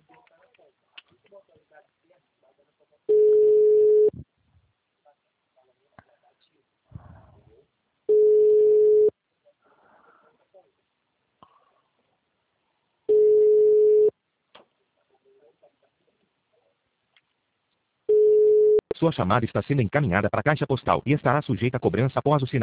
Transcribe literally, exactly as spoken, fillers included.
Sua chamada está sendo encaminhada para a caixa postal e estará sujeita a cobrança após o sinal.